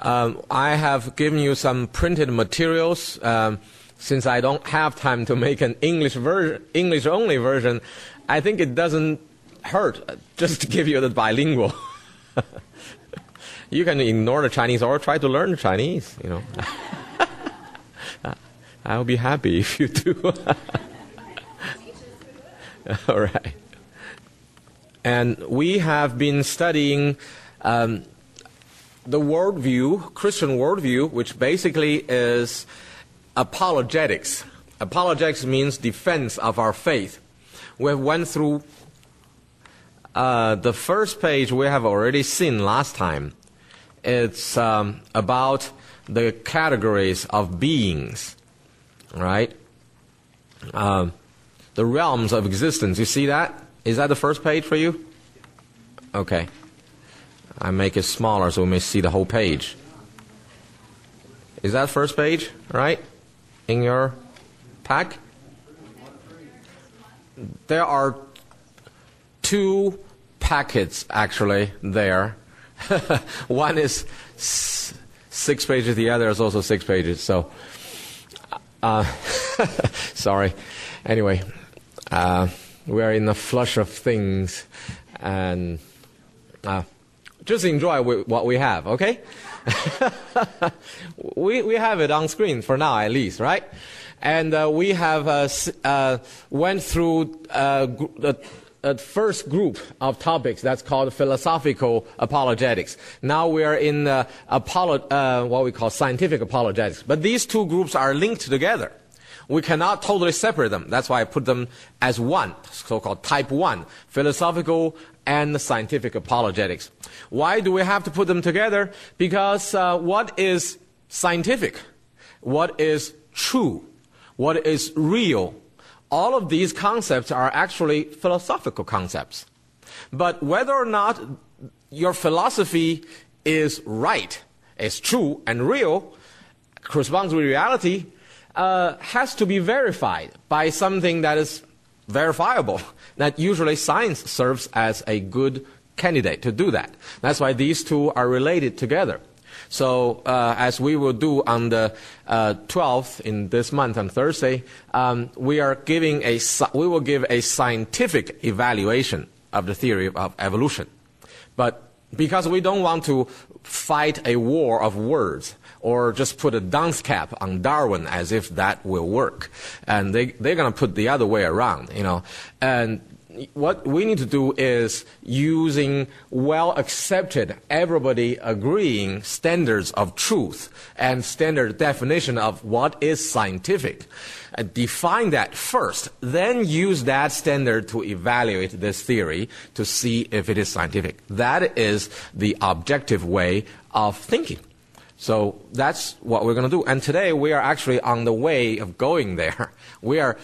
I have given you some printed materials. Since I don't have time to make an English-only version, I think it doesn't hurt just to give you the bilingual. You can ignore the Chinese or try to learn Chinese, you know. I'll be happy if you do. All right. And we have been studying the worldview, Christian worldview, which basically is apologetics. Apologetics means defense of our faith. We went through the first page we have already seen last time. It's about the categories of beings, right? The realms of existence. You see that? Is that the first page for you? Okay. I make it smaller so we may see the whole page. Is that first page, right? In your pack? There are two packets actually there. One is 6 pages, the other is also 6 pages. So, sorry. Anyway, we are in the flush of things, and just enjoy what we have, okay? we have it on screen for now, at least, right? And we have went through the first group of topics that's called philosophical apologetics. Now we are in what we call scientific apologetics. But these two groups are linked together. We cannot totally separate them. That's why I put them as one, so-called type 1, philosophical and scientific apologetics. Why do we have to put them together? Because what is scientific? What is true? What is real? All of these concepts are actually philosophical concepts. But whether or not your philosophy is right, is true and real, corresponds with reality, has to be verified by something that is verifiable. That usually science serves as a good candidate to do that. That's why these two are related together. So as we will do on the 12th in this month on Thursday, we will give a scientific evaluation of the theory of evolution. But because we don't want to fight a war of words or just put a dunce cap on Darwin as if that will work, and they're going to put the other way around, you know, and what we need to do is using well-accepted, everybody agreeing standards of truth and standard definition of what is scientific. Define that first, then use that standard to evaluate this theory to see if it is scientific. That is the objective way of thinking. So that's what we're going to do. And today we are actually on the way of going there. We are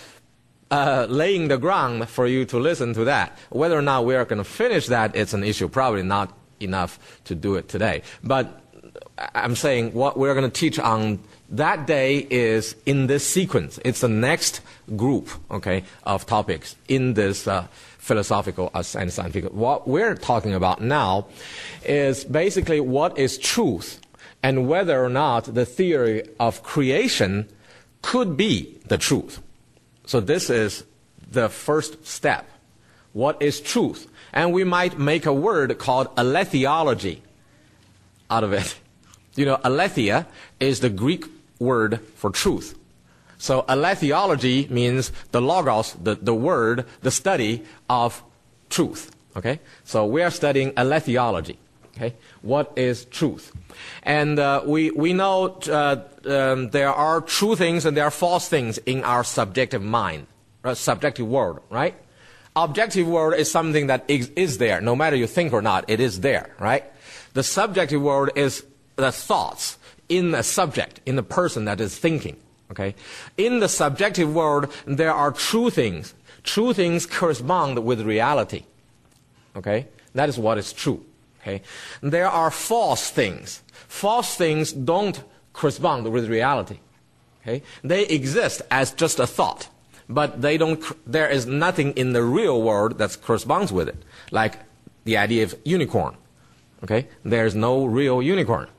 laying the ground for you to listen to that. Whether or not we are going to finish that, it's an issue. Probably not enough to do it today. But I'm saying what we're going to teach on that day is in this sequence. It's the next group, okay, of topics in this philosophical and scientific. What we're talking about now is basically what is truth and whether or not the theory of creation could be the truth. So this is the first step. What is truth? And we might make a word called aletheology out of it. You know, aletheia is the Greek word for truth. So aletheology means the logos, the word, the study of truth. Okay? So we are studying aletheology. Okay? What is truth? And we know there are true things and there are false things in our subjective mind, subjective world, right? Objective world is something that is there. No matter you think or not, it is there, right? The subjective world is the thoughts in a subject, in the person that is thinking, okay? In the subjective world, there are true things. True things correspond with reality, okay? That is what is true. Okay. There are false things. False things don't correspond with reality. Okay. They exist as just a thought, but they don't. There is nothing in the real world that corresponds with it, like the idea of unicorn. Okay. There is no real unicorn,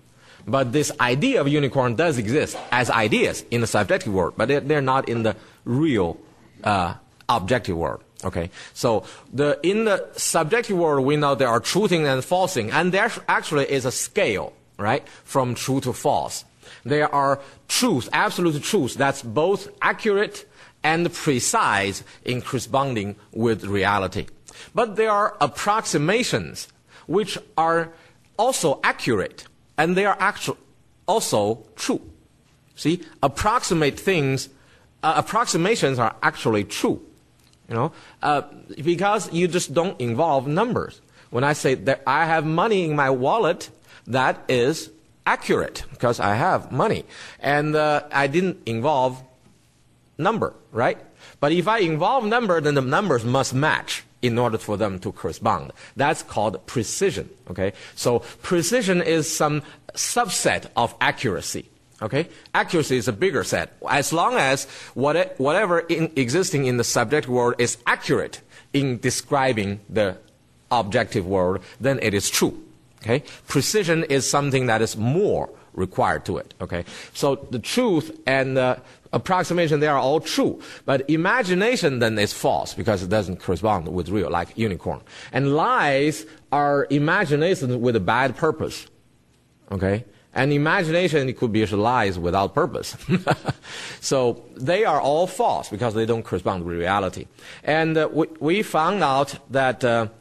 But this idea of unicorn does exist as ideas in the subjective world, but they're not in the real objective world. Okay, so in the subjective world, we know there are true things and false things, and there actually is a scale, right, from true to false. There are truths, absolute truths, that's both accurate and precise in corresponding with reality. But there are approximations which are also accurate, and they are actually also true. See, approximations are actually true. Because you just don't involve numbers. When I say that I have money in my wallet, that is accurate because I have money. And I didn't involve number, right? But if I involve number, then the numbers must match in order for them to correspond. That's called precision, okay? So precision is some subset of accuracy. Okay, accuracy is a bigger set. As long as whatever existing in the subjective world is accurate in describing the objective world, then it is true. Okay, precision is something that is more required to it. Okay, so the truth and approximation, they are all true, but imagination then is false because it doesn't correspond with real, like unicorn. And lies are imagination with a bad purpose. Okay. And imagination, it could be lies without purpose. So they are all false because they don't correspond with reality. And we found out that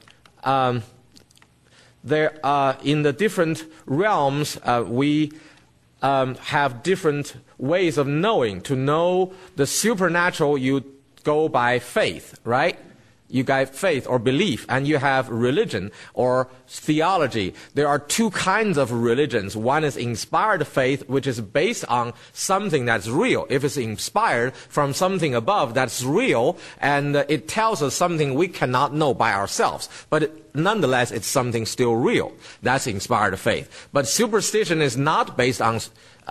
there in the different realms, we have different ways of knowing. To know the supernatural, you go by faith, right? You got faith or belief, and you have religion or theology. There are two kinds of religions. One is inspired faith, which is based on something that's real. If it's inspired from something above that's real, and it tells us something we cannot know by ourselves, but nonetheless, it's something still real. That's inspired faith. But superstition is not based on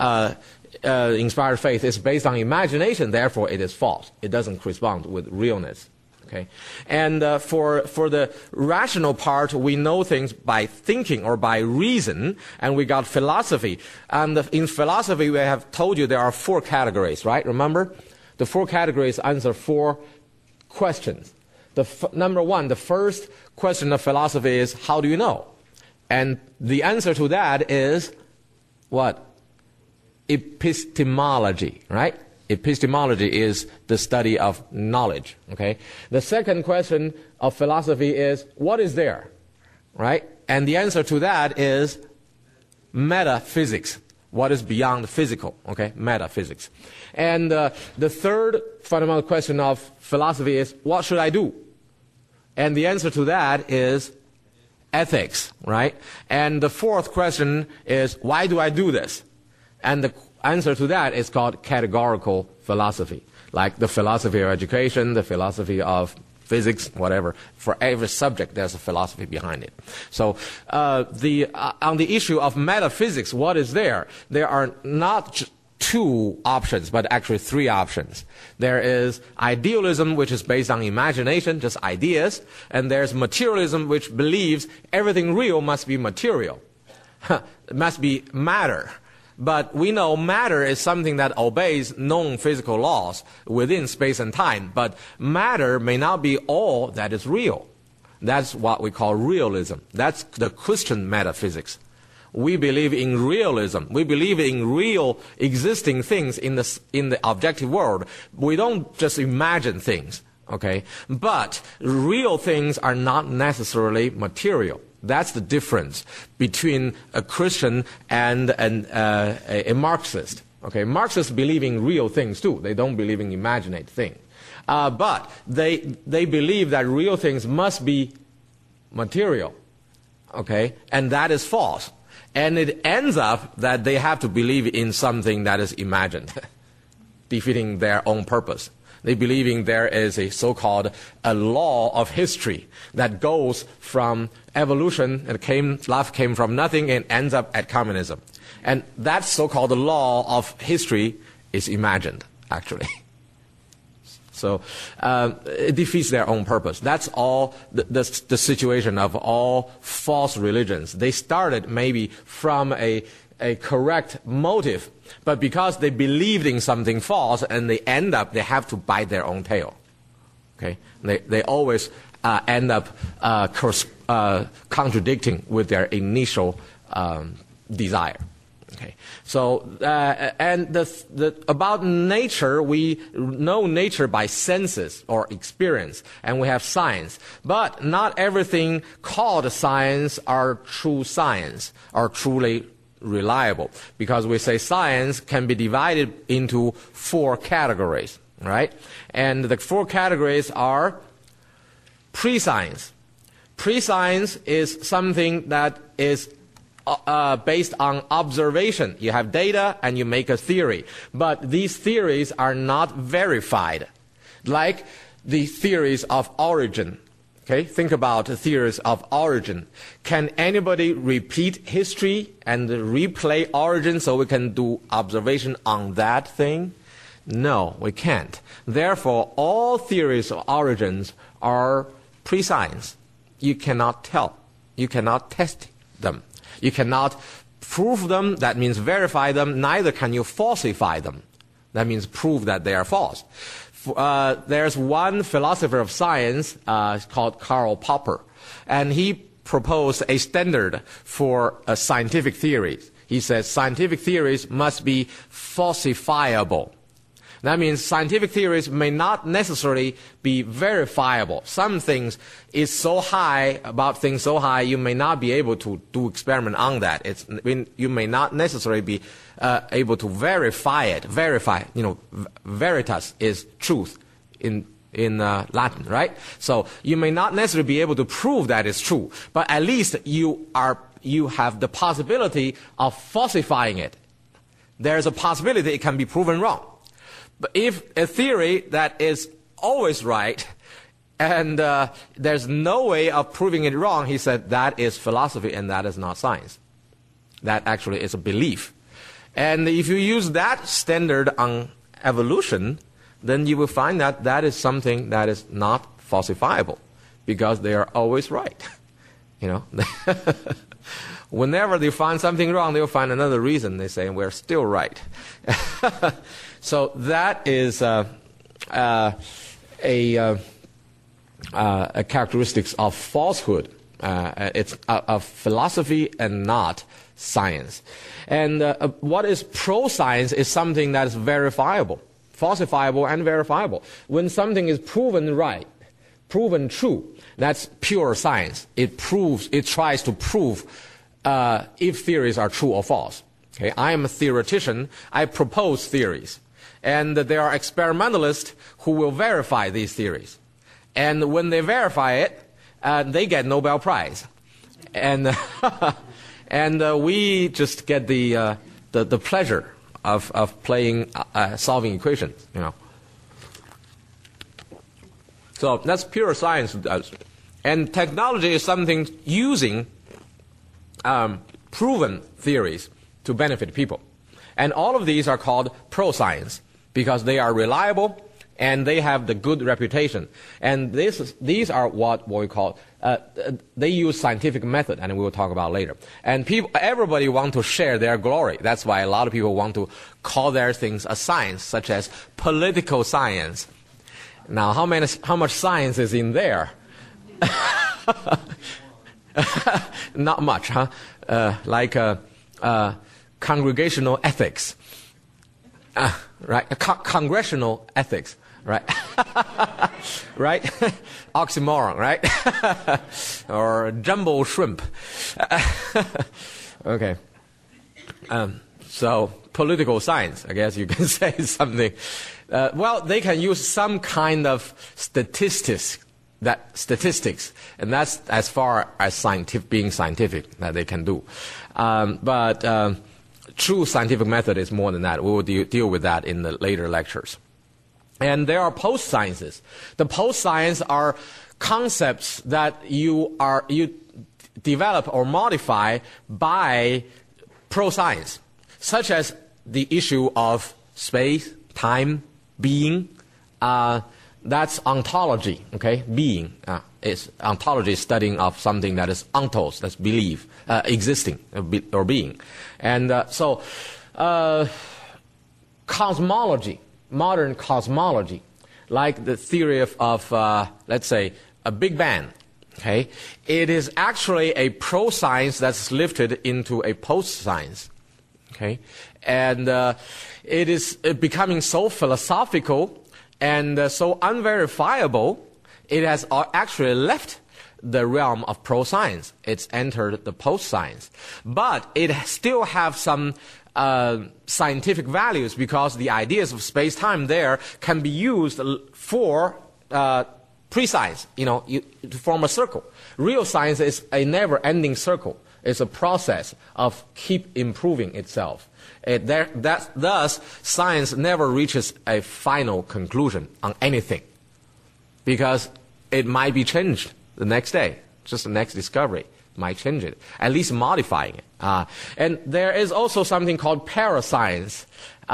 inspired faith. It's based on imagination. Therefore, it is false. It doesn't correspond with realness. Okay. And for the rational part, we know things by thinking or by reason, and we got philosophy. And in philosophy, we have told you there are 4 categories, right? Remember? The 4 categories answer 4 questions. Number 1, the first question of philosophy is, how do you know? And the answer to that is what? Epistemology, right? Epistemology is the study of knowledge, okay? The second question of philosophy is, what is there, right? And the answer to that is metaphysics, what is beyond the physical, okay? Metaphysics. And the third fundamental question of philosophy is, what should I do? And the answer to that is ethics, right? And the fourth question is, why do I do this? And the answer to that is called categorical philosophy, like the philosophy of education, the philosophy of physics, whatever. For every subject, there's a philosophy behind it. So on the issue of metaphysics, what is there? There are not 2 options, but actually 3 options. There is idealism, which is based on imagination, just ideas, and there's materialism, which believes everything real must be material. It must be matter. But we know matter is something that obeys known physical laws within space and time. But matter may not be all that is real. That's what we call realism. That's the Christian metaphysics. We believe in realism. We believe in real existing things in the objective world. We don't just imagine things, okay? But real things are not necessarily material. That's the difference between a Christian and a Marxist. Okay, Marxists believe in real things too. They don't believe in imagined things. But they believe that real things must be material. Okay, and that is false. And it ends up that they have to believe in something that is imagined, defeating their own purpose. They believe in there is a so-called a law of history that goes from evolution, and life came from nothing and ends up at communism. And that so-called law of history is imagined, actually. So it defeats their own purpose. That's all the situation of all false religions. They started maybe from a correct motive, but because they believed in something false, and they have to bite their own tail. Okay, they always end up contradicting with their initial desire. Okay, so and about nature, we know nature by senses or experience, and we have science. But not everything called science are true science, or truly reliable, because we say science can be divided into 4 categories, right? And the 4 categories are pre-science. Pre-science is something that is based on observation. You have data and you make a theory, but these theories are not verified, like the theories of origin. Okay, think about the theories of origin. Can anybody repeat history and replay origin so we can do observation on that thing? No, we can't. Therefore, all theories of origins are pre-science. You cannot tell. You cannot test them. You cannot prove them, that means verify them, neither can you falsify them. That means prove that they are false. There's one philosopher of science called Karl Popper, and he proposed a standard for scientific theories. He says scientific theories must be falsifiable. That means scientific theories may not necessarily be verifiable. Some things is so high, about things so high, you may not be able to do experiment on that. You may not necessarily be able to verify it. Verify, veritas is truth in Latin, right? So you may not necessarily be able to prove that it's true, but at least you have the possibility of falsifying it. There's a possibility it can be proven wrong. But if a theory that is always right, and there's no way of proving it wrong, he said that is philosophy and that is not science. That actually is a belief. And if you use that standard on evolution, then you will find that that is something that is not falsifiable, because they are always right. Whenever they find something wrong, they'll find another reason. They say, we're still right. So that is a characteristics of falsehood. It's a philosophy and not science. And what is pro-science is something that is verifiable, falsifiable and verifiable. When something is proven right, proven true, that's pure science. It tries to prove if theories are true or false. Okay, I am a theoretician. I propose theories. And there are experimentalists who will verify these theories. And when they verify it, they get Nobel Prize. And and we just get the pleasure of playing solving equations. So that's pure science. And technology is something using proven theories to benefit people. And all of these are called pro-science because they are reliable and they have the good reputation. And these are what we call, they use scientific method, and we will talk about later. And everybody want to share their glory. That's why a lot of people want to call their things a science, such as political science. Now, how much science is in there? Not much, huh? Like congregational ethics, right? Congressional ethics, right? Right? Oxymoron, right? Or jumbo shrimp. Okay. So political science, I guess you can say something. Well, they can use some kind of statistics, and that's as far as being scientific that they can do. But true scientific method is more than that. We will deal with that in the later lectures. And there are post-sciences. The post-science are concepts that you develop or modify by pro-science, such as the issue of space, time, being, That's ontology, okay? Being. Is ontology studying of something that is ontos, that's belief, existing, or being. And so cosmology, modern cosmology, like the theory of let's say, a Big Bang, okay? It is actually a pro-science that's lifted into a post-science, okay? And it is becoming so philosophical and so unverifiable, it has actually left the realm of pro-science. It's entered the post-science. But it still have some scientific values, because the ideas of space-time there can be used for pre-science, to form a circle. Real science is a never-ending circle. It's a process of keep improving itself. Thus, science never reaches a final conclusion on anything, because it might be changed the next day. Just the next discovery might change it, at least modifying it. And there is also something called parascience,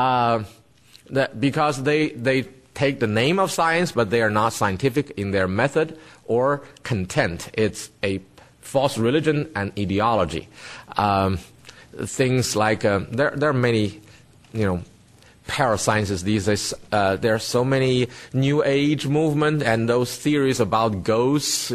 because they take the name of science, but they are not scientific in their method or content. It's a false religion and ideology. Things like there are many, parasciences these days. There are so many New Age movement and those theories about ghosts,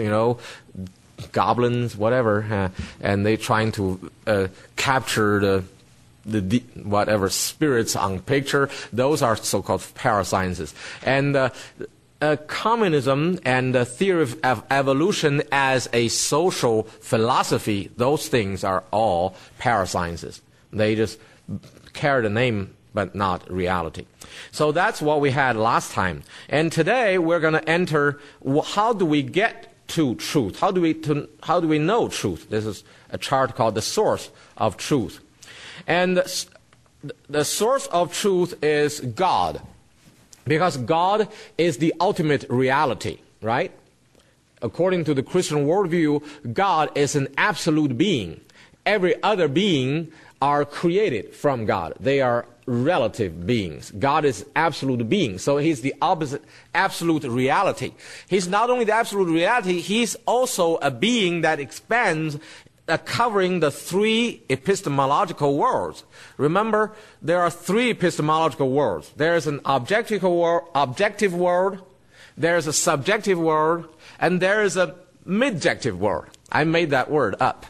goblins, whatever, and they trying to capture the whatever spirits on picture. Those are so-called parasciences. And communism and the theory of evolution as a social philosophy, those things are all parasciences. They just carry the name, but not reality. So that's what we had last time. And today we're going to enter, how do we get to truth? How do we know truth? This is a chart called the source of truth. And the source of truth is God. Because God is the ultimate reality, right? According to the Christian worldview, God is an absolute being. Every other being are created from God. They are relative beings. God is absolute being. So he's the opposite, absolute reality. He's not only the absolute reality, he's also a being that expands, covering the three epistemological worlds. Remember, there are three epistemological worlds. There is an objective world, there is a subjective world, and there is a midjective world. I made that word up.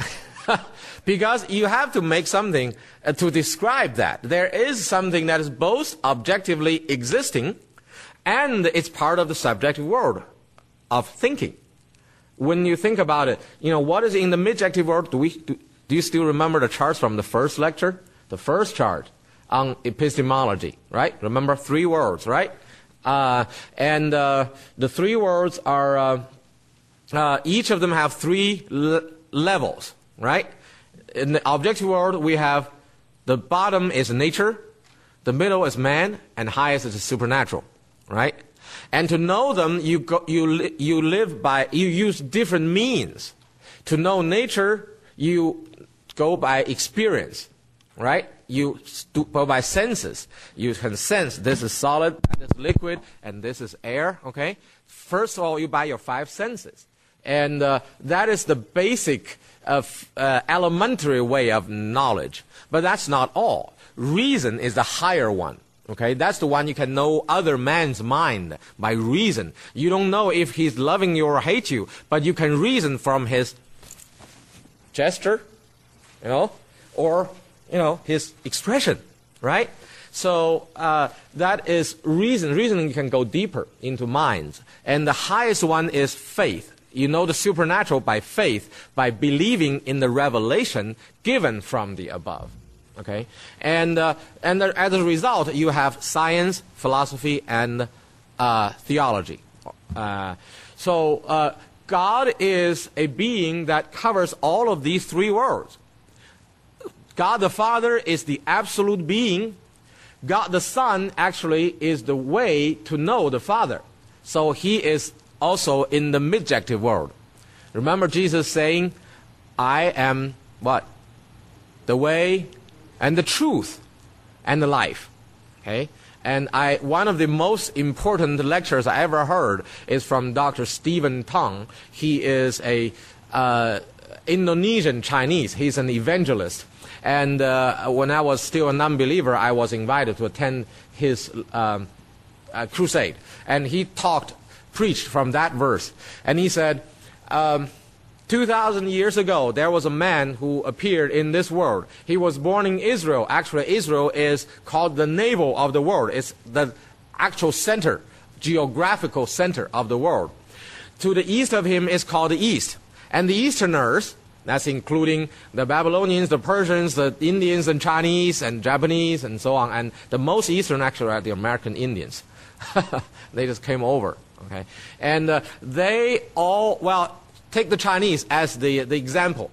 Because you have to make something to describe that. There is something that is both objectively existing, and it's part of the subjective world of thinking. When you think about it, what is in the midjective world? Do you still remember the charts from the first lecture? The first chart on epistemology, right? Remember 3 words, right? And the 3 words are, each of them have 3 levels, right? In the objective world, we have the bottom is nature, the middle is man, and highest is the supernatural, right? And to know them, you use different means. To know nature, you go by experience, right? You go by senses. You can sense this is solid, that is liquid, and this is air, okay? First of all, you buy your 5 senses. And that is the basic, elementary way of knowledge. But that's not all. Reason is the higher one. Okay, that's the one you can know other man's mind by reason. You don't know if he's loving you or hate you, but you can reason from his gesture, or, his expression, right? So that is reason. Reasoning can go deeper into minds. And the highest one is faith. You know the supernatural by faith, by believing in the revelation given from the above. Okay, and as a result, you have science, philosophy, and theology. So God is a being that covers all of these 3 worlds. God the Father is the absolute being. God the Son actually is the way to know the Father. So he is also in the midjective world. Remember Jesus saying, I am what? The way and the truth and the life. Okay? And one of the most important lectures I ever heard is from Dr. Stephen Tong. He is a Indonesian Chinese. He's an evangelist. And when I was still a non-believer, I was invited to attend his crusade. And he preached from that verse. And he said, 2,000 years ago, there was a man who appeared in this world. He was born in Israel. Actually, Israel is called the navel of the world. It's the actual center, geographical center of the world. To the east of him is called the East. And the Easterners, that's including the Babylonians, the Persians, the Indians and Chinese and Japanese and so on. And the most Eastern actually are the American Indians. They just came over. Okay, and they all, well, take the Chinese as the example.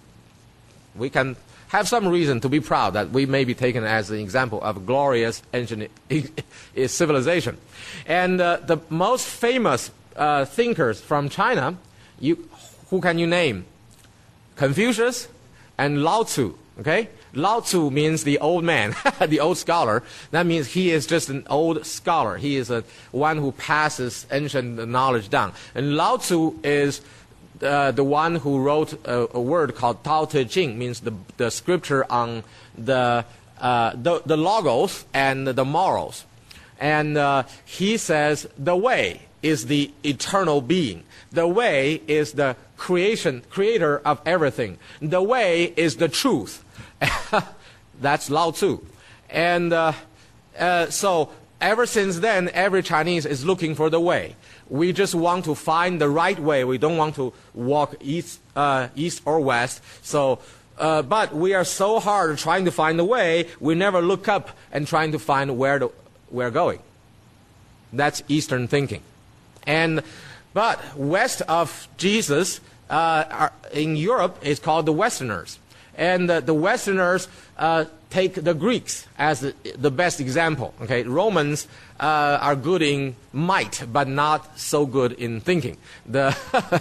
We can have some reason to be proud that we may be taken as an example of a glorious ancient civilization. And the most famous thinkers from China, who can you name? Confucius and Lao Tzu. Okay, Lao Tzu means the old man, the old scholar. That means he is just an old scholar. He is one who passes ancient knowledge down. And Lao Tzu is the one who wrote a word called Tao Te Ching, means the scripture on the logos and the morals. And he says the way is the eternal being. The way is the creator of everything. The way is the truth. That's Lao Tzu. And so ever since then, every Chinese is looking for the way. We just want to find the right way. We don't want to walk east or west. So, but we are so hard trying to find the way, we never look up and trying to find where we're going. That's Eastern thinking. But west of Jesus, in Europe, is called the Westerners. And the Westerners take the Greeks as the best example. Okay, Romans are good in might, but not so good in thinking. The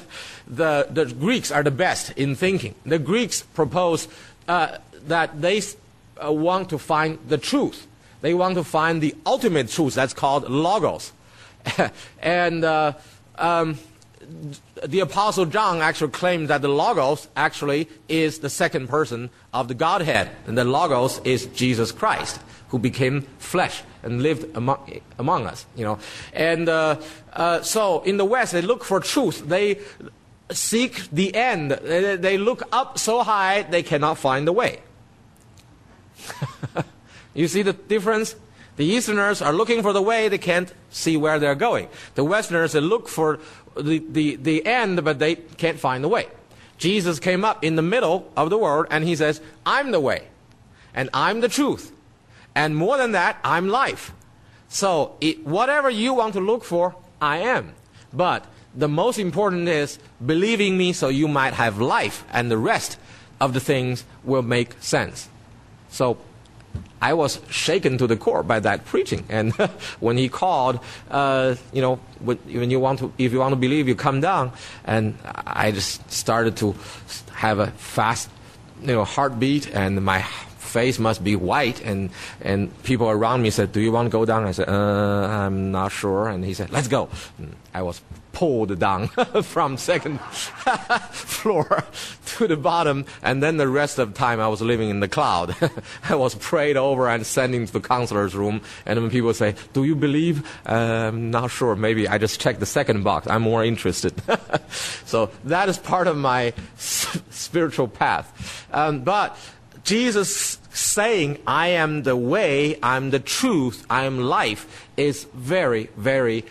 Greeks are the best in thinking. The Greeks propose that they want to find the truth. They want to find the ultimate truth. That's called logos. And the Apostle John actually claimed that the Logos actually is the second person of the Godhead. And the Logos is Jesus Christ, who became flesh and lived among us. You know. And so in the West, they look for truth. They seek the end. They look up so high, they cannot find the way. You see the difference? The Easterners are looking for the way, they can't see where they're going. The Westerners, they look for the end, but they can't find the way. Jesus came up in the middle of the world, and he says, I'm the way, and I'm the truth. And more than that, I'm life. So whatever you want to look for, I am. But the most important is believing me so you might have life, and the rest of the things will make sense. So I was shaken to the core by that preaching. And when he called, when if you want to believe, you come down. And I just started to have a fast, heartbeat, and my face must be white. And people around me said, "Do you want to go down?" I said, "I'm not sure." And he said, "Let's go." And I was pulled down from second floor to the bottom, and then the rest of the time I was living in the cloud. I was prayed over and sent into the counselor's room, and when people say, "Do you believe?" Not sure. Maybe I just checked the second box. I'm more interested. So that is part of my spiritual path. But Jesus saying, "I am the way, I'm the truth, I am life," is very, very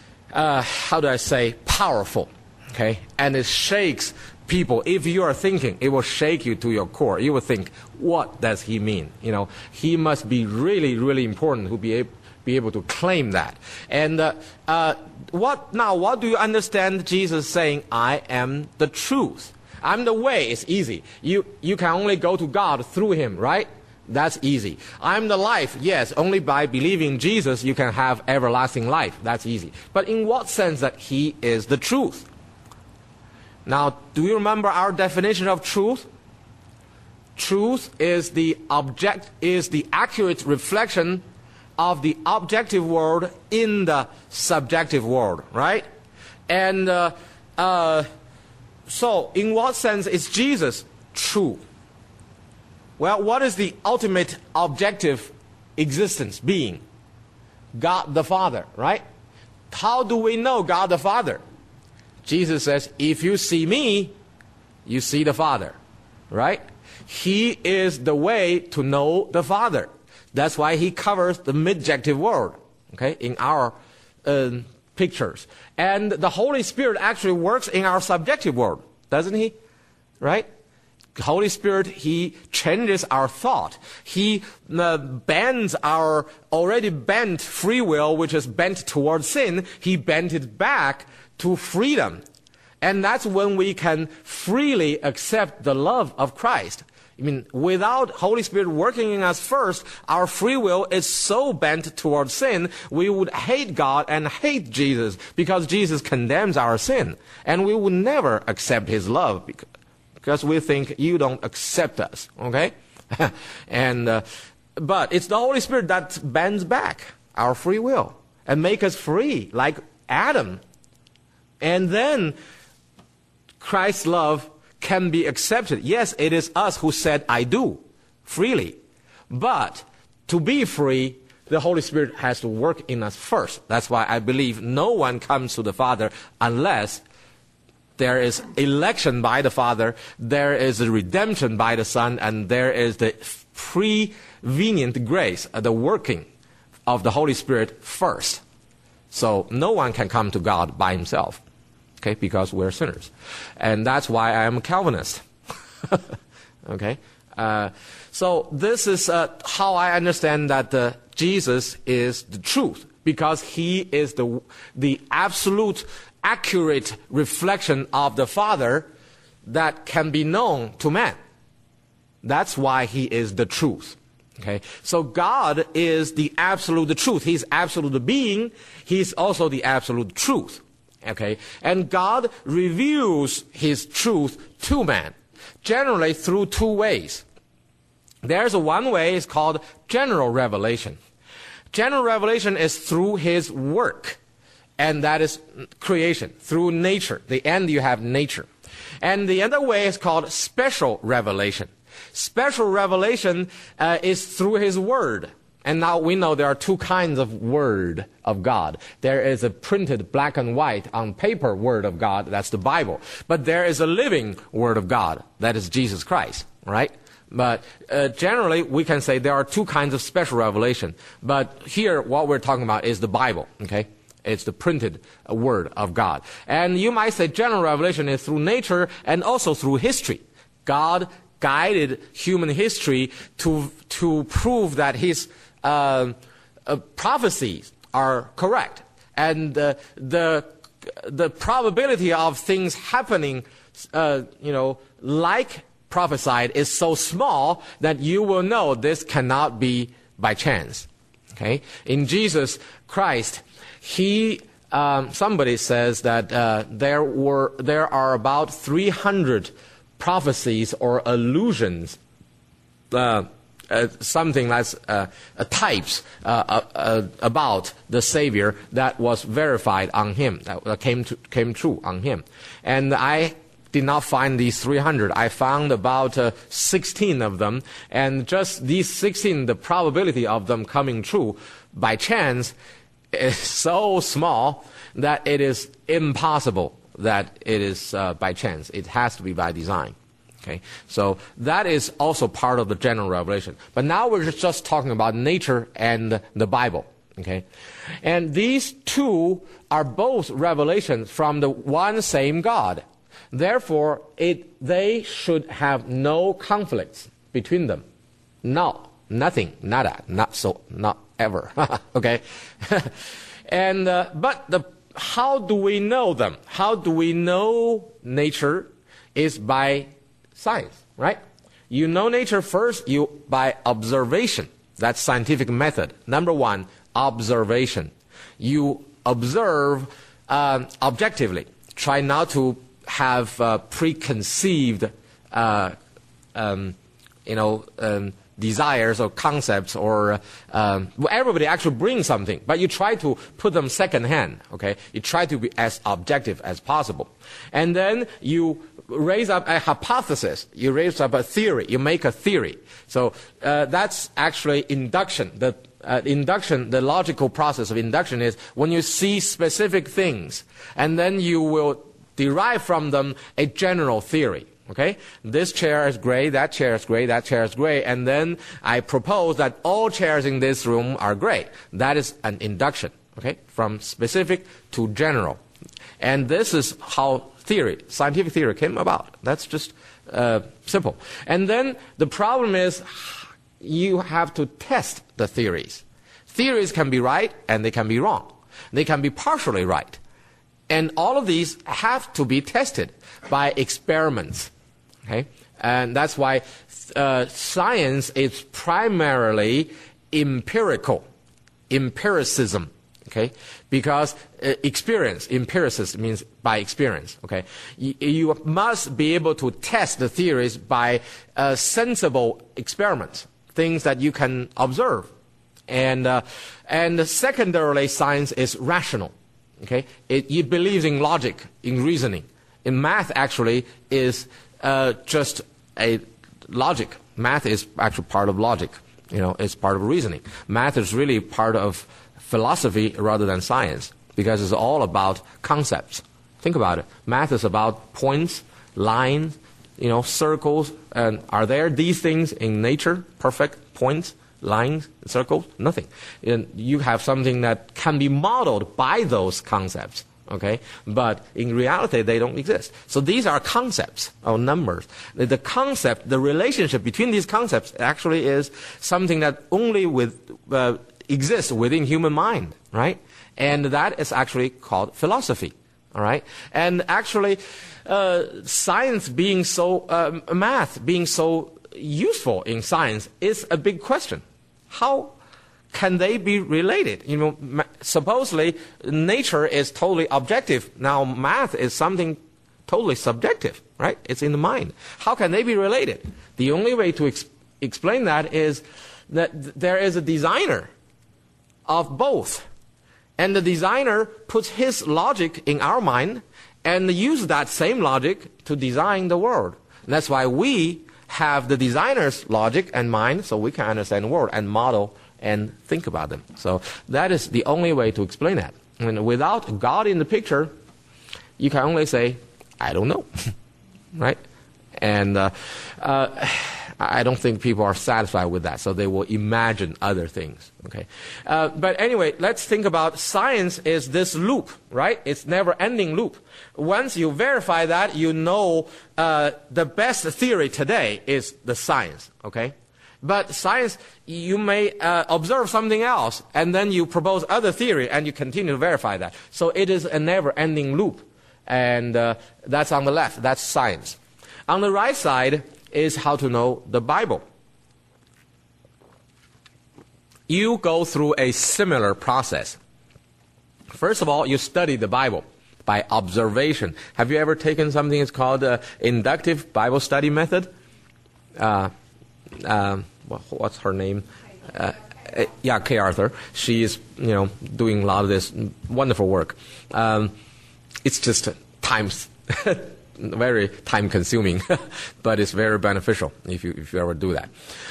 powerful, okay? And it shakes people. If you are thinking, it will shake you to your core. You will think, what does he mean? He must be really, really important to be able to claim that. And what do you understand Jesus saying, "I am the truth"? I'm the way. It's easy. You can only go to God through him, right? That's easy. I'm the life. Yes, only by believing Jesus you can have everlasting life. That's easy. But in what sense that he is the truth? Now, do you remember our definition of truth? Truth is the accurate reflection of the objective world in the subjective world, right? And so in what sense is Jesus true? Well, what is the ultimate objective existence being? God the Father, right? How do we know God the Father? Jesus says, if you see me, you see the Father, right? He is the way to know the Father. That's why he covers the midjective world, okay, in our pictures. And the Holy Spirit actually works in our subjective world, doesn't he? Right? The Holy Spirit, he changes our thought. He bends our already bent free will, which is bent towards sin. He bent it back to freedom. And that's when we can freely accept the love of Christ. I mean, without Holy Spirit working in us first, our free will is so bent towards sin, we would hate God and hate Jesus because Jesus condemns our sin. And we would never accept his love because we think you don't accept us, okay? But it's the Holy Spirit that bends back our free will and make us free, like Adam. And then Christ's love can be accepted. Yes, it is us who said, I do, freely. But to be free, the Holy Spirit has to work in us first. That's why I believe no one comes to the Father unless there is election by the Father, there is a redemption by the Son, and there is the prevenient grace, the working of the Holy Spirit first. So no one can come to God by himself. Okay, because we're sinners. And that's why I am a Calvinist. Okay? So this is how I understand that Jesus is the truth, because he is the absolute, accurate reflection of the Father that can be known to man. That's why he is the truth. Okay? So God is the absolute truth. He's absolute being. He's also the absolute truth. Okay, and God reveals his truth to man, generally through two ways. There's one way, it's called general revelation. General revelation is through his work, and that is creation, through nature. The end you have nature. And the other way is called special revelation. Special revelation is through his word. And now we know there are two kinds of word of God. There is a printed black and white on paper word of God, that's the Bible. But there is a living word of God, that is Jesus Christ, right? But generally we can say there are two kinds of special revelation. But here what we're talking about is the Bible, okay? It's the printed word of God. And you might say general revelation is through nature and also through history. God guided human history to prove that his prophecies are correct, and the probability of things happening, like prophesied, is so small that you will know this cannot be by chance. Okay, in Jesus Christ, somebody says that there are about 300 prophecies or allusions. Something like types about the Savior that was verified on him, that came true on him. And I did not find these 300. I found about 16 of them. And just these 16, the probability of them coming true by chance is so small that it is impossible that it is by chance. It has to be by design. Okay, so that is also part of the general revelation. But now we're just talking about nature and the Bible. Okay, and these two are both revelations from the one same God. Therefore, they should have no conflicts between them. No, nothing, nada, not ever. Okay, and how do we know them? How do we know nature? Is by science, right? You know nature first, by observation. That's scientific method. Number one, observation. You observe objectively. Try not to have preconceived, desires or concepts or everybody actually brings something, but you try to put them secondhand, okay? You try to be as objective as possible. And then you raise up a hypothesis, you raise up a theory, you make a theory. So that's actually induction. The logical process of induction is when you see specific things, and then you will derive from them a general theory. Okay, this chair is gray, that chair is gray, that chair is gray, and then I propose that all chairs in this room are gray. That is an induction, okay, from specific to general. And this is how scientific theory came about. That's just simple. And then the problem is you have to test the theories. Theories can be right and they can be wrong. They can be partially right. And all of these have to be tested by experiments. Okay? And that's why science is primarily empiricism. Okay? Because empiricism means by experience. Okay? You must be able to test the theories by sensible experiments, things that you can observe. And secondarily, science is rational. Okay? It believes in logic, in reasoning. In math, actually, is just a logic. Math is actually part of logic. It's part of reasoning. Math is really part of philosophy rather than science because it's all about concepts. Think about it. Math is about points, lines, circles. And are there these things in nature? Perfect points, lines, circles? Nothing. And you have something that can be modeled by those concepts. Okay, but in reality, they don't exist. So these are concepts or numbers. The concept, the relationship between these concepts actually is something that only exists within human mind, right? And that is actually called philosophy, all right? And actually, science being so, math being so useful in science is a big question. How can they be related? Supposedly nature is totally objective. Now math is something totally subjective, right? It's in the mind. How can they be related? The only way to explain that is that there is a designer of both. And the designer puts his logic in our mind and uses that same logic to design the world. And that's why we have the designer's logic and mind so we can understand the world and model and think about them. So that is the only way to explain that. And without God in the picture, you can only say, I don't know. Right? And I don't think people are satisfied with that, so they will imagine other things. Okay. But anyway, let's think about science is this loop, right? It's never-ending loop. Once you verify that, the best theory today is the science. Okay. But science, you may observe something else, and then you propose other theory, and you continue to verify that. So it is a never-ending loop. And that's on the left. That's science. On the right side is how to know the Bible. You go through a similar process. First of all, you study the Bible by observation. Have you ever taken something that's called inductive Bible study method? What's her name? Kay Arthur. She is, doing a lot of this wonderful work. It's just very time-consuming, but it's very beneficial if you ever do that.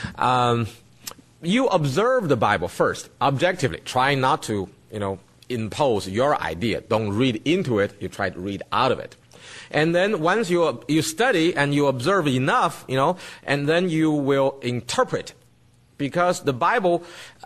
You observe the Bible first, objectively. Try not to, impose your idea. Don't read into it. You try to read out of it. And then once you study and you observe enough, and then you will interpret. Because the Bible,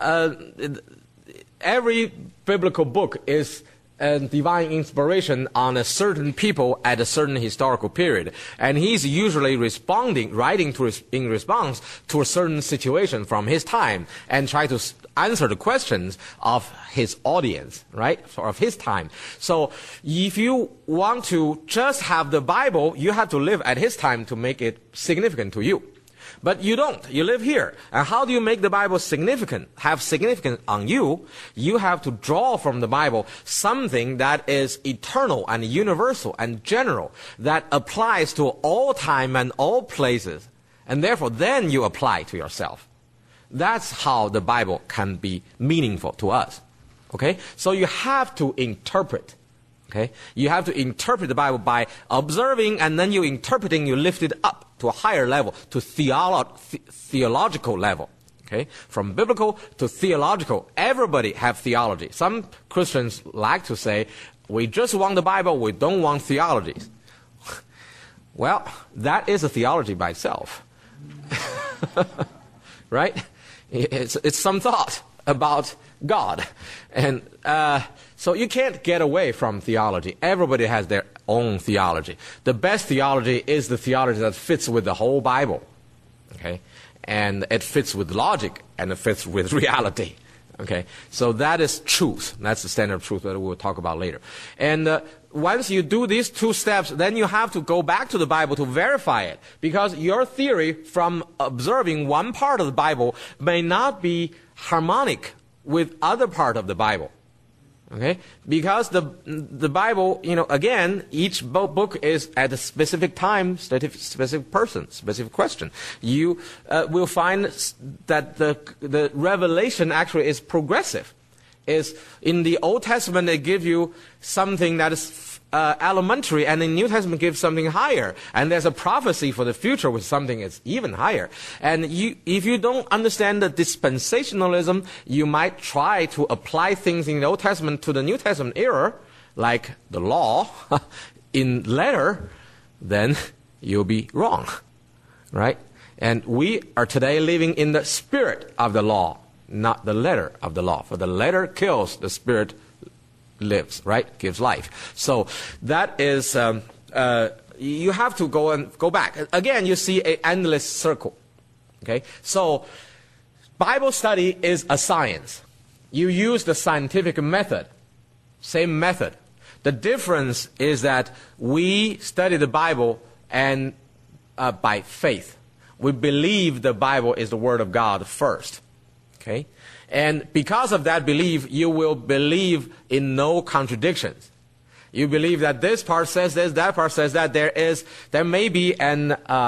every biblical book is divine inspiration on a certain people at a certain historical period. And he's usually writing in response to a certain situation from his time and try to answer the questions of his audience, right? Or of his time. So if you want to just have the Bible, you have to live at his time to make it significant to you. But you don't. You live here. And how do you make the Bible significant, have significance on you? You have to draw from the Bible something that is eternal and universal and general, that applies to all time and all places. And therefore, then you apply to yourself. That's how the Bible can be meaningful to us. Okay? So you have to interpret. Okay? You have to interpret the Bible by observing, and then you interpreting, you lift it up to a higher level, to theological level. Okay? From biblical to theological. Everybody have theology. Some Christians like to say, we just want the Bible, we don't want theologies. Well, that is a theology by itself. Right? It's some thought about God. And so you can't get away from theology. Everybody has their own theology. The best theology is the theology that fits with the whole Bible. Okay? And it fits with logic, and it fits with reality. Okay? So that is truth. That's the standard of truth that we'll talk about later. And once you do these two steps, then you have to go back to the Bible to verify it. Because your theory from observing one part of the Bible may not be harmonic with other part of the Bible. Okay? Because the Bible, again, each book is at a specific time, specific person, specific question. You will find that the revelation actually is progressive. Is in the Old Testament, they give you something that is elementary, and the New Testament gives something higher. And there's a prophecy for the future with something that's even higher. And if you don't understand the dispensationalism, you might try to apply things in the Old Testament to the New Testament era, like the law, in letter, then you'll be wrong. Right? And we are today living in the spirit of the law, not the letter of the law. For the letter kills, the spirit lives, right? Gives life. So that is, you have to go back. Again, you see an endless circle. Okay? So Bible study is a science. You use the scientific method. Same method. The difference is that we study the Bible and by faith. We believe the Bible is the Word of God first. Okay? And because of that belief, you will believe in no contradictions. You believe that this part says this, that part says that. There may be an,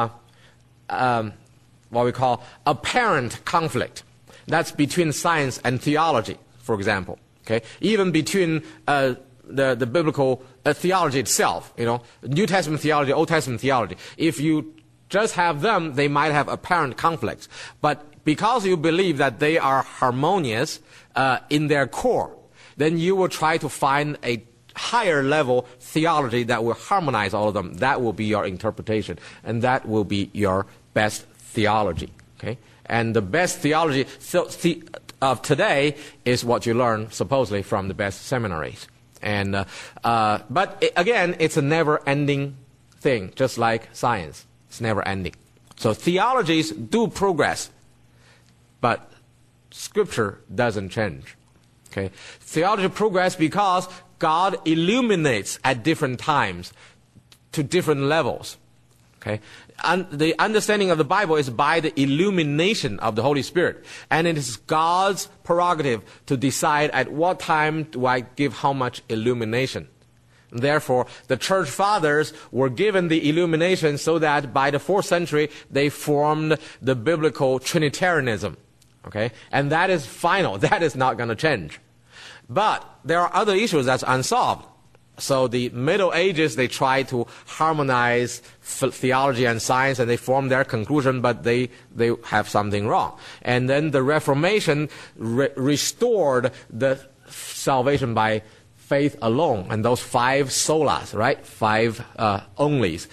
what we call apparent conflict. That's between science and theology, for example. Okay? Even between the biblical theology itself, New Testament theology, Old Testament theology. If you just have them, they might have apparent conflicts. But because you believe that they are harmonious in their core, then you will try to find a higher level theology that will harmonize all of them. That will be your interpretation, and that will be your best theology. Okay? And the best theology of today is what you learn supposedly from the best seminaries. And but again, it's a never-ending thing, just like science. It's never-ending. So theologies do progress, but Scripture doesn't change. Okay? Theology progresses because God illuminates at different times to different levels. Okay? And the understanding of the Bible is by the illumination of the Holy Spirit. And it is God's prerogative to decide at what time do I give how much illumination. Therefore, the church fathers were given the illumination so that by the 4th century, they formed the biblical Trinitarianism. Okay? And that is final. That is not going to change. But there are other issues that's unsolved. So the Middle Ages, they tried to harmonize theology and science, and they formed their conclusion, but they have something wrong. And then the Reformation restored the salvation by faith alone, and those 5 solas, right? 5 onlys.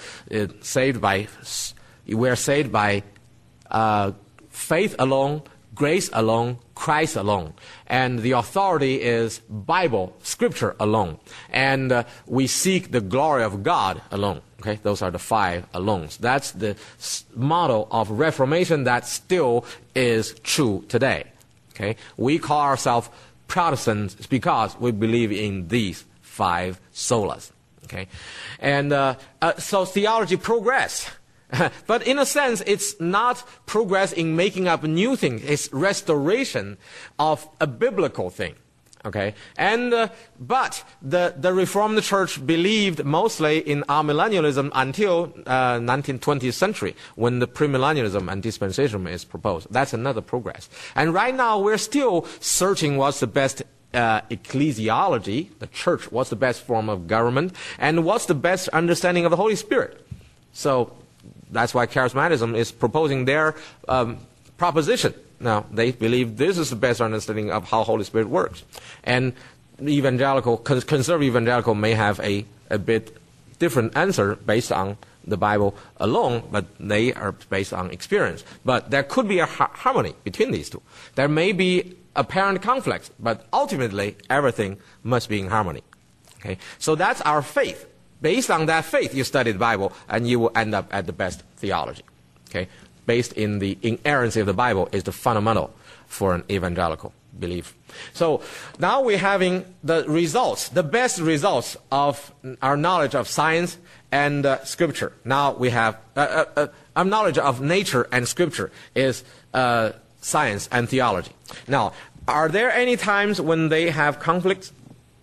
We're saved by faith alone, grace alone, Christ alone. And the authority is Bible, Scripture alone. And we seek the glory of God alone. Okay, those are the 5 alones. That's the model of Reformation that still is true today. Okay, we call ourselves Protestants because we believe in these 5 solas. Okay, and so theology progress. But in a sense, it's not progress in making up new things. It's restoration of a biblical thing. Okay, and but the Reformed Church believed mostly in amillennialism until 19th century, when the premillennialism and dispensationalism is proposed. That's another progress. And right now we're still searching what's the best ecclesiology, the church, what's the best form of government, and what's the best understanding of the Holy Spirit. So that's why charismatism is proposing their proposition. Now, they believe this is the best understanding of how Holy Spirit works. And evangelical, conservative evangelical may have a bit different answer based on the Bible alone, but they are based on experience. But there could be a harmony between these two. There may be apparent conflicts, but ultimately everything must be in harmony. Okay? So that's our faith. Based on that faith, you study the Bible, and you will end up at the best theology. Okay? Based in the inerrancy of the Bible is the fundamental for an evangelical belief. So now we're having the results, the best results of our knowledge of science and Scripture. Now we have our knowledge of nature and Scripture is science and theology. Now, are there any times when they have conflicts?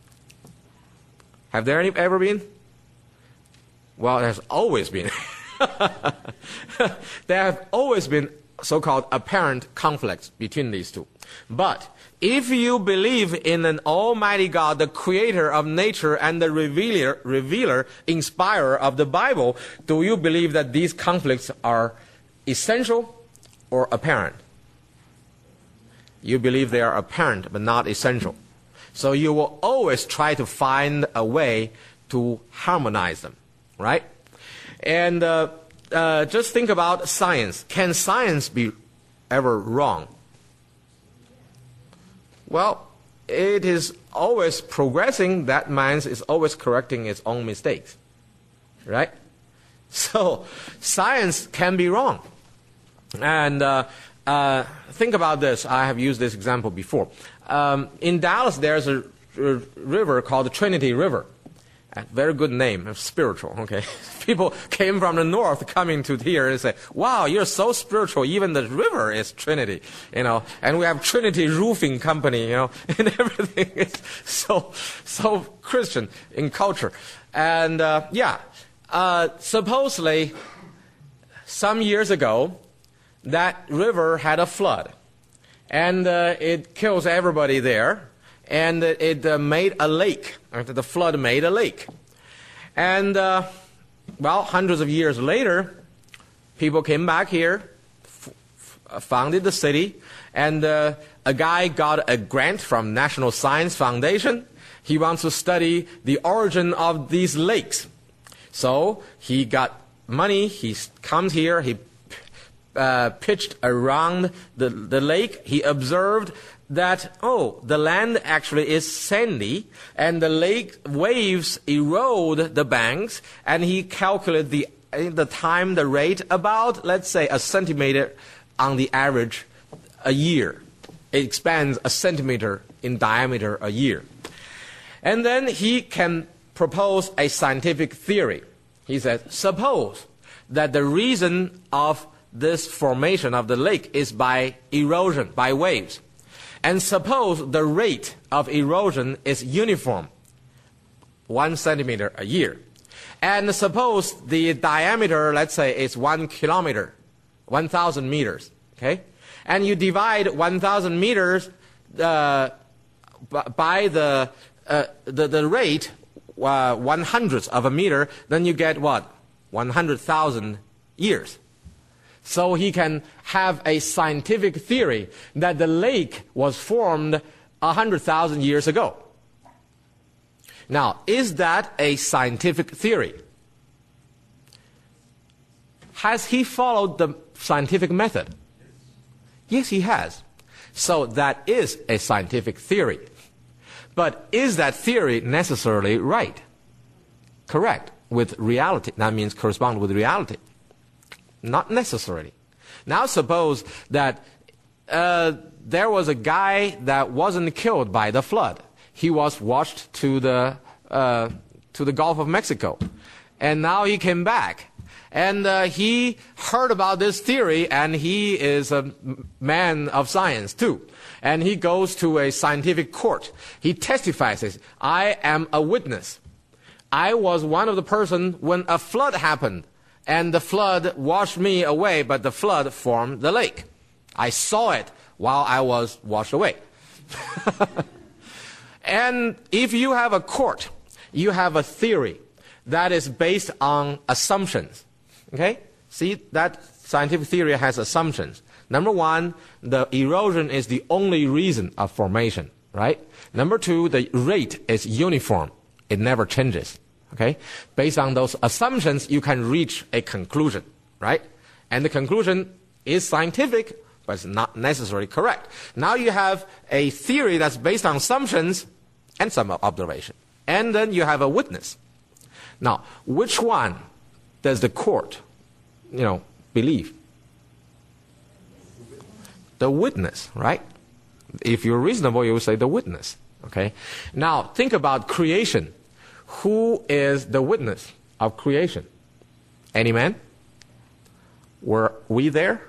Have there ever been? Well, there's always been. There have always been so-called apparent conflicts between these two. But if you believe in an almighty God, the creator of nature and the revealer, inspirer of the Bible, do you believe that these conflicts are essential or apparent? You believe they are apparent but not essential. So you will always try to find a way to harmonize them, right? And just think about science. Can science be ever wrong? Well, it is always progressing. That means it's always correcting its own mistakes, right? So science can be wrong. And think about this. I have used this example before. In Dallas, there's a river called the Trinity River. A very good name, spiritual, okay? People came from the north coming to here and say, wow, you're so spiritual, even the river is Trinity, you know, and we have Trinity Roofing Company, you know, and everything is so Christian in culture. And supposedly, some years ago, that river had a flood, and it kills everybody there. And it made a lake. The flood made a lake. And, hundreds of years later, people came back here, founded the city, and a guy got a grant from National Science Foundation. He wants to study the origin of these lakes. So he got money. He comes here. He pitched around the lake. He observed that, the land actually is sandy, and the lake waves erode the banks, and he calculated the time, the rate, about, let's say, a centimeter on the average a year. It expands a centimeter in diameter a year. And then he can propose a scientific theory. He says, suppose that the reason of this formation of the lake is by erosion, by waves. And suppose the rate of erosion is uniform, 1 centimeter a year. And suppose the diameter, let's say, is 1 kilometer, 1,000 meters, okay? And you divide 1,000 meters by the rate, 1/100th of a meter, then you get what? 100,000 years. So he can have a scientific theory that the lake was formed 100,000 years ago. Now, is that a scientific theory? Has he followed the scientific method? Yes, he has. So that is a scientific theory. But is that theory necessarily right? Correct. With reality. That means correspond with reality. Not necessarily. Now suppose that there was a guy that wasn't killed by the flood. He was washed to the Gulf of Mexico. And now he came back. And he heard about this theory, and he is a man of science too. And he goes to a scientific court. He testifies, says, I am a witness. I was one of the person when a flood happened, and the flood washed me away, but the flood formed the lake. I saw it while I was washed away. And if you have a court, you have a theory that is based on assumptions. Okay? See, that scientific theory has assumptions. Number one, the erosion is the only reason of formation, right? Number two, the rate is uniform. It never changes. Okay? Based on those assumptions, you can reach a conclusion, right? And the conclusion is scientific, but it's not necessarily correct. Now you have a theory that's based on assumptions and some observation. And then you have a witness. Now, which one does the court, believe? The witness, right? If you're reasonable, you will say the witness. Okay? Now, think about creation. Who is the witness of creation? Any man? Were we there?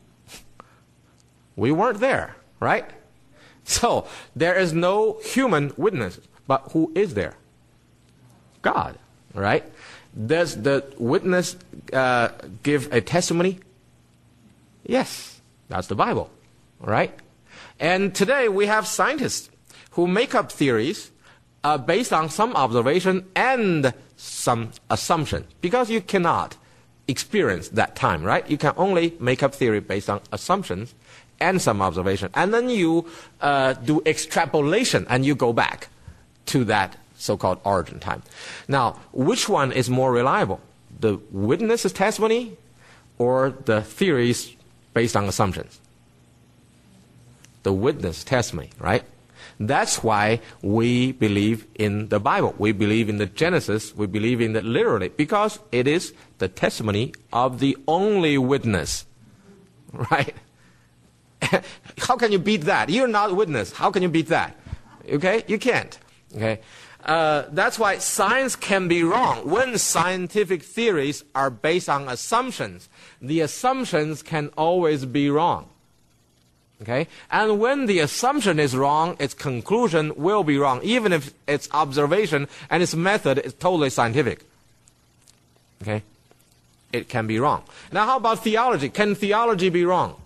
We weren't there, right? So, there is no human witness, but who is there? God, right? Does the witness give a testimony? Yes, that's the Bible, right? And today we have scientists who make up theories based on some observation and some assumption, because you cannot experience that time, right? You can only make up theory based on assumptions and some observation. And then you do extrapolation and you go back to that so-called origin time. Now, which one is more reliable? The witness's testimony or the theories based on assumptions? The witness testimony, right? That's why we believe in the Bible. We believe in the Genesis. We believe in it literally because it is the testimony of the only witness, right? How can you beat that? You're not a witness. How can you beat that? Okay? You can't. Okay? That's why science can be wrong. When scientific theories are based on assumptions, the assumptions can always be wrong. Okay? And when the assumption is wrong, its conclusion will be wrong, even if its observation and its method is totally scientific. Okay? It can be wrong. Now, how about theology? Can theology be wrong?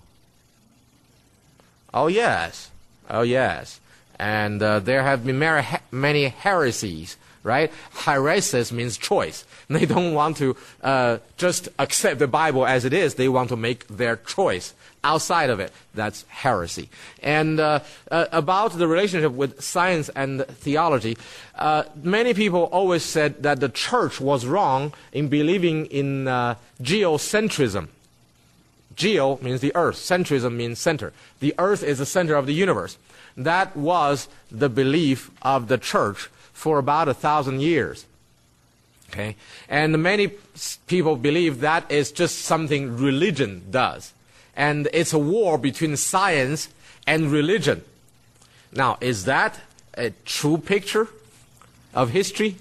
Oh, yes. Oh, yes. And there have been many heresies, right? Heresis means choice. They don't want to just accept the Bible as it is. They want to make their choice outside of it. That's heresy. And about the relationship with science and theology, many people always said that the church was wrong in believing in geocentrism. Geo means the earth. Centrism means center. The earth is the center of the universe. That was the belief of the church for about 1,000 years. Okay? And many people believe that is just something religion does. And it's a war between science and religion. Now, is that a true picture of history?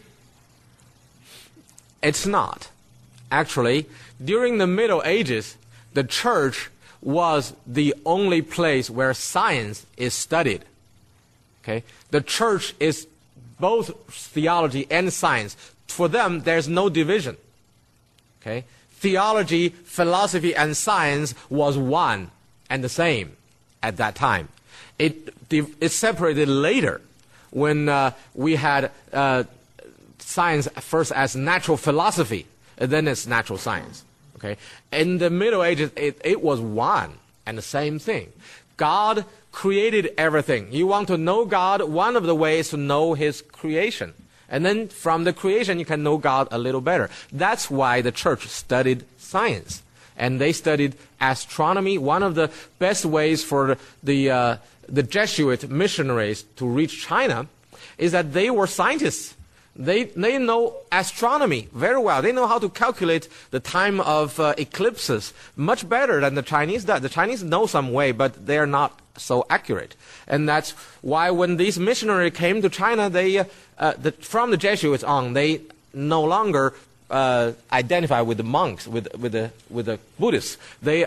It's not. Actually, during the Middle Ages, the church was the only place where science is studied. Okay? The church is both theology and science. For them, there's no division. Okay? Theology, philosophy, and science was one and the same at that time. It separated later when we had science first as natural philosophy, and then it's natural science. Okay? In the Middle Ages, it was one and the same thing. God created everything. You want to know God, one of the ways to know His creation. And then from the creation, you can know God a little better. That's why the church studied science. And they studied astronomy. One of the best ways for the Jesuit missionaries to reach China is that they were scientists. They know astronomy very well. They know how to calculate the time of eclipses much better than the Chinese does. The Chinese know some way, but they are not so accurate. And that's why when these missionaries came to China, from the Jesuits on, they no longer identify with the monks, with the Buddhists. They,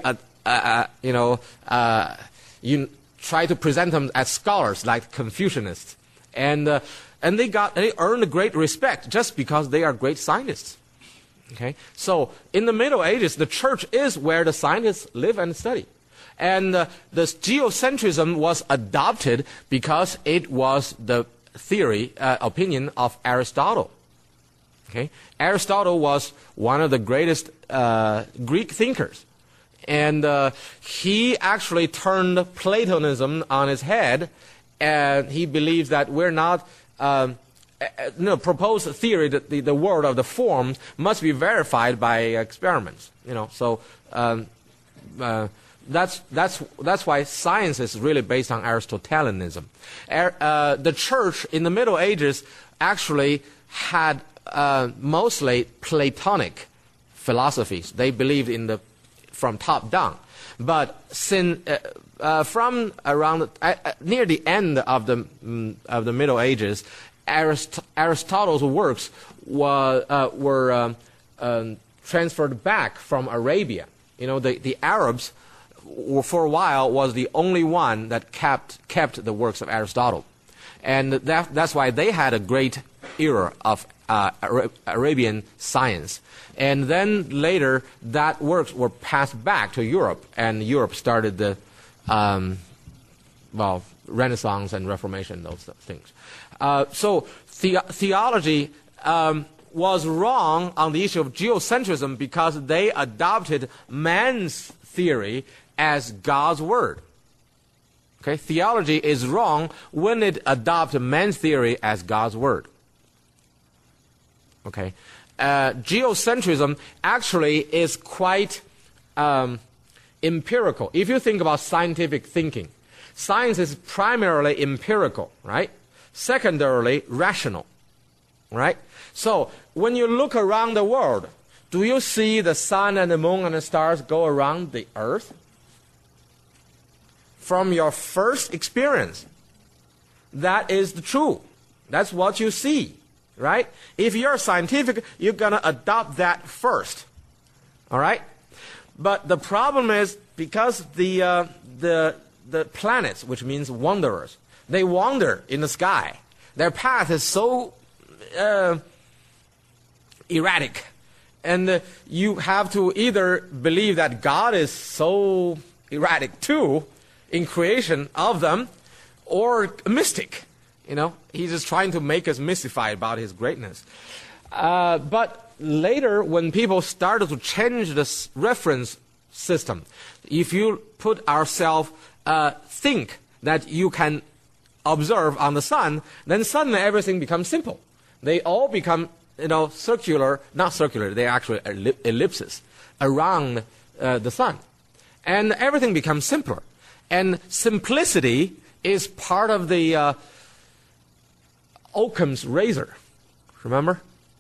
you try to present them as scholars, like Confucianists, and they earned great respect just because they are great scientists. Okay, so in the Middle Ages, the church is where the scientists live and study. And the geocentrism was adopted because it was the opinion of Aristotle. Okay, Aristotle was one of the greatest Greek thinkers. And he actually turned Platonism on its head, and he believes that we're not... proposed theory that the world of the form must be verified by experiments. So that's why science is really based on Aristotelianism. The church in the Middle Ages actually had mostly Platonic philosophies. They believed from top down, but from around near the end of the Middle Ages, Aristotle's works were transferred back from Arabia. The Arabs, for a while, was the only one that kept the works of Aristotle, and that's why they had a great era of Arabian science. And then later, that works were passed back to Europe, and Europe started the Renaissance and Reformation, those things. So theology was wrong on the issue of geocentrism because they adopted man's theory as God's word. Okay, theology is wrong when it adopts man's theory as God's word. Okay, geocentrism actually is quite empirical. If you think about scientific thinking, science is primarily empirical, right? Secondarily, rational, right? So when you look around the world, do you see the sun and the moon and the stars go around the earth? From your first experience, that is the truth. That's what you see, right? If you're scientific, you're going to adopt that first, all right? But the problem is because the planets, which means wanderers, they wander in the sky. Their path is so erratic. And you have to either believe that God is so erratic too in creation of them, or a mystic. He's just trying to make us mystified about his greatness. But later, when people started to change this reference system, if you put ourselves, think that you can observe on the sun, then suddenly everything becomes simple. They all become, circular, not circular, they're actually ellipses around the sun. And everything becomes simpler. And simplicity is part of the Occam's razor. Remember?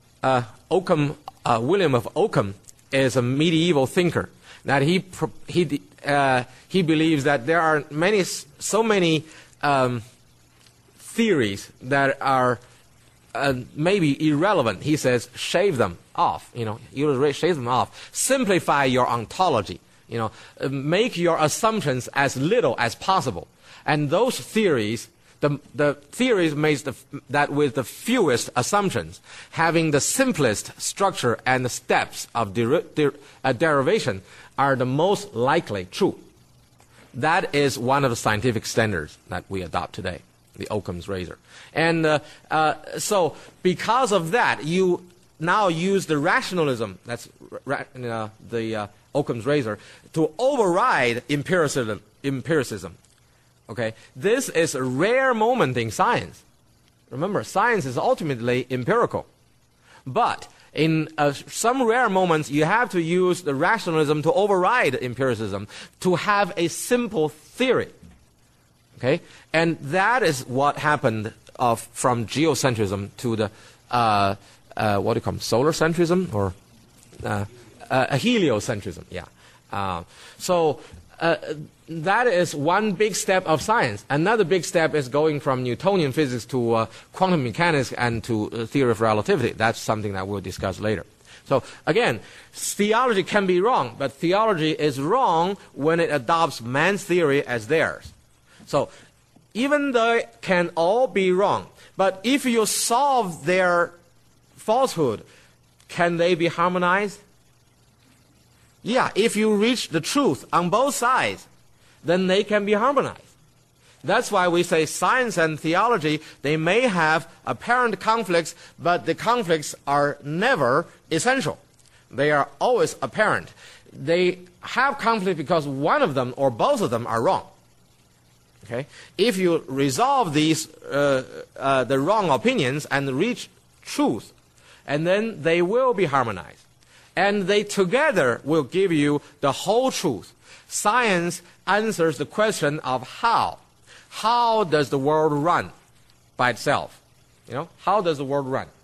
William of Ockham is a medieval thinker. That he believes that there are so many theories that are maybe irrelevant. He says, shave them off. You shave them off. Simplify your ontology. Make your assumptions as little as possible. And those theories, the theories made that with the fewest assumptions, having the simplest structure and the steps of derivation, are the most likely true. That is one of the scientific standards that we adopt today, the Occam's razor. And so because of that, you now use the rationalism, that's the Occam's razor, to override empiricism. Okay? This is a rare moment in science. Remember, science is ultimately empirical. But in some rare moments, you have to use the rationalism to override empiricism to have a simple theory. Okay? And that is what happened from geocentrism to the, what do you call it, solar centrism? Or heliocentrism, yeah. So that is one big step of science. Another big step is going from Newtonian physics to quantum mechanics and to theory of relativity. That's something that we'll discuss later. So So again, theology can be wrong, but theology is wrong when it adopts man's theory as theirs. So even though it can all be wrong, but if you solve their falsehood, can they be harmonized? Yeah, if you reach the truth on both sides, then they can be harmonized. That's why we say science and theology, they may have apparent conflicts, but the conflicts are never essential. They are always apparent. They have conflict because one of them or both of them are wrong. Okay? If you resolve these the wrong opinions and reach truth, and then they will be harmonized. And they together will give you the whole truth. Science answers the question of how. How does the world run by itself? You know, how does the world run?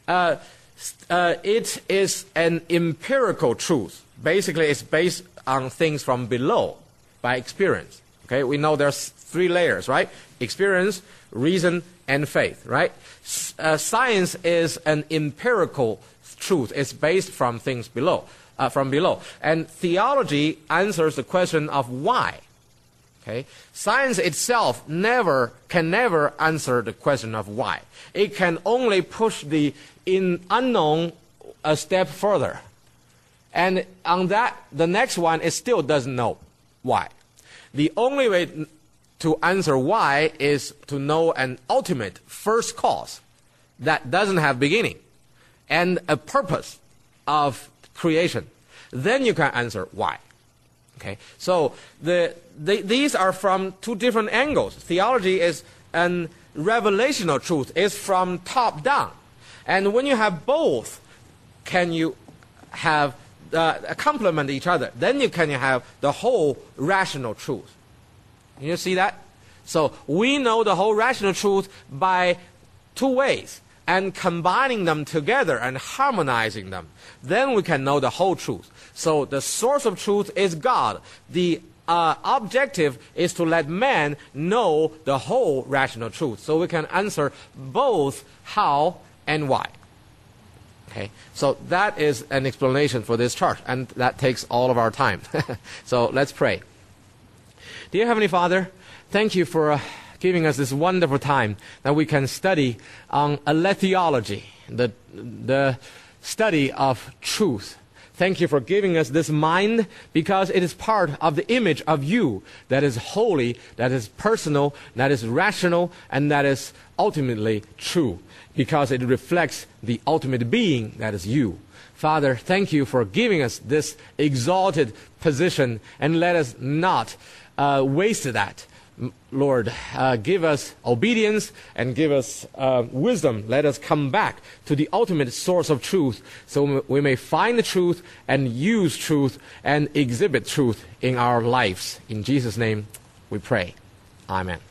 It is an empirical truth. Basically, it's based on things from below, by experience. Okay, we know there's 3 layers, right? Experience, reason, and faith, right? Science is an empirical truth. It's based from things below, And theology answers the question of why. Okay? Science itself can never answer the question of why. It can only push the unknown a step further. And on that, the next one, it still doesn't know why. The only way to answer why is to know an ultimate first cause that doesn't have beginning and a purpose of creation. Then you can answer why. Okay, so these are from 2 different angles. Theology is an revelational truth. It's from top down. And when you have both, can you have complement each other? Then you can have the whole rational truth. You see that? So we know the whole rational truth by 2 ways. And combining them together and harmonizing them, then we can know the whole truth. So the source of truth is God. The objective is to let man know the whole rational truth. So we can answer both how and why. Okay, so that is an explanation for this chart, and that takes all of our time. So let's pray. Dear Heavenly Father, thank you for giving us this wonderful time that we can study on aletheology, the study of truth. Thank you for giving us this mind, because it is part of the image of you that is holy, that is personal, that is rational, and that is ultimately true, because it reflects the ultimate being that is you. Father, thank you for giving us this exalted position, and let us not waste that. Lord, give us obedience and give us wisdom. Let us come back to the ultimate source of truth, so we may find the truth and use truth and exhibit truth in our lives. In Jesus' name we pray. Amen.